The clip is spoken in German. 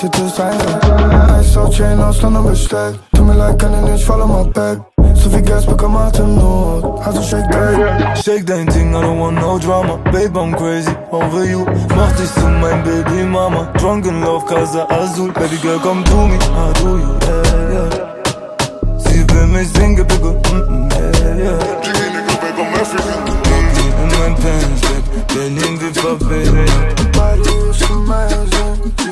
United ist einsam. Ice out Chain aus London bestellt. Tut mir leid, kann ich nicht, follow my back. So viel Gas bekommen Atemnot, also shake that. Shake dein Ding, I don't want no drama. Babe, I'm crazy over you. Mach dich zu mein Baby Mama. Drunk in love, Casa Azul. Baby girl, come to me, I do you, yeah, yeah. Sie will mich singen, Bigger, yeah, yeah. Pack die in mein Pants, Berlin, wir verwählen. Body is amazing.